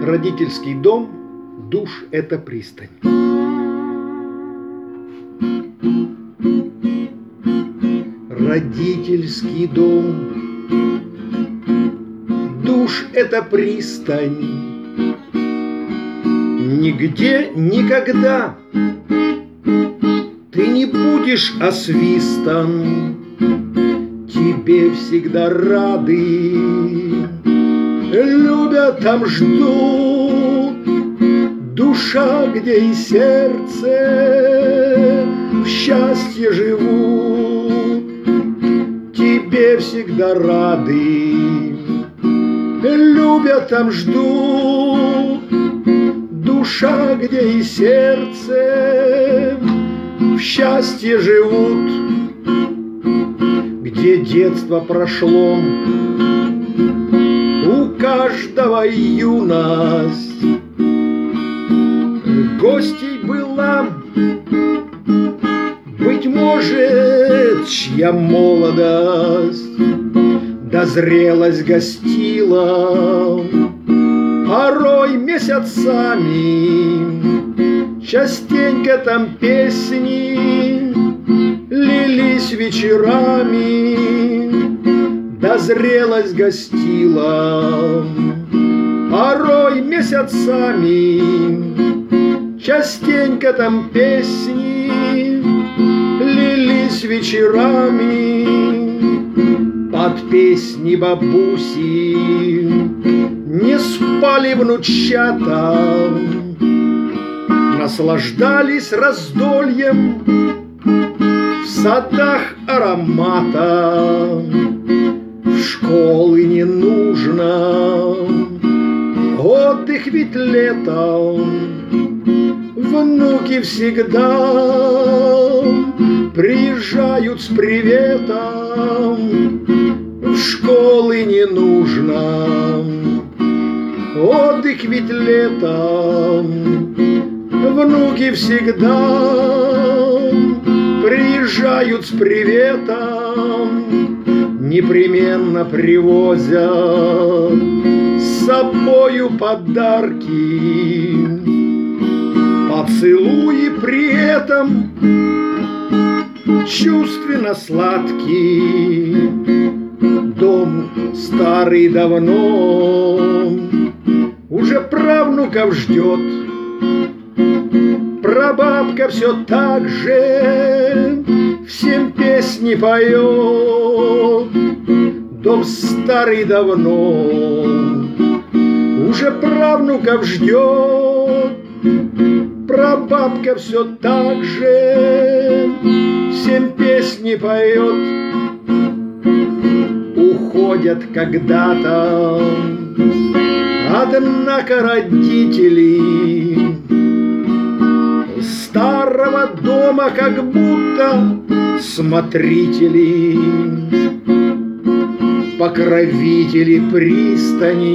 Родительский дом, душ – это пристань. Родительский дом, душ – это пристань. Нигде, никогда ты не будешь освистан. Тебе всегда рады, любят, там ждут. Душа, где и сердце в счастье живут. Тебе всегда рады, любят, там ждут. Душа, где и сердце в счастье живут. Где детство прошло, у каждого юность. Гостей была, быть может, чья молодость да зрелость гостила. Порой месяцами частенько там песни лились вечерами, да зрелость гостила. Порой месяцами частенько там песни лились вечерами. Под песни бабуси не спали внучата, наслаждались раздольем в садах аромата. В школы не нужно, отдых ведь летом. Внуки всегда приезжают с приветом. В школы не нужно, отдых ведь летом. Внуки всегда приезжают с приветом. Непременно привозят с собою подарки. Поцелуи при этом чувственно сладкий. Дом старый давно уже правнуков ждет. Прабабка все так же всем песни поет. Дом старый давно уже правнуков ждет. Прабабка все так же всем песни поет. Уходят когда-то, однако, родители старого дома как будто смотрители, покровители пристани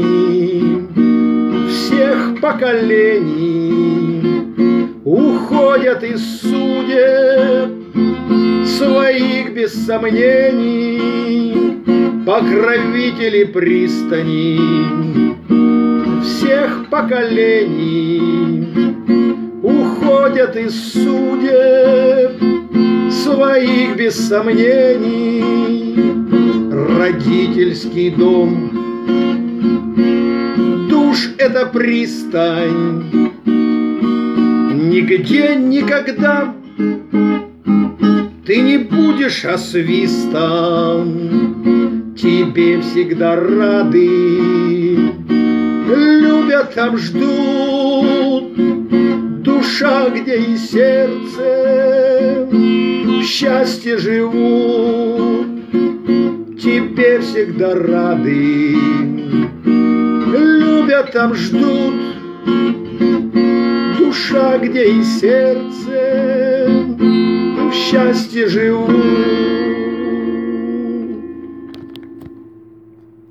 всех поколений. Уходят из судеб своих без сомнений, покровители пристани всех поколений. Уходят из судеб своих без сомнений. Родительский дом, душ – это пристань. Нигде, никогда ты не будешь освистан. Тебе всегда рады, любят, там ждут. Душа, где и сердце в счастье живут. Тебе всегда рады, любят, там ждут. Душа, где и сердце в счастье живут.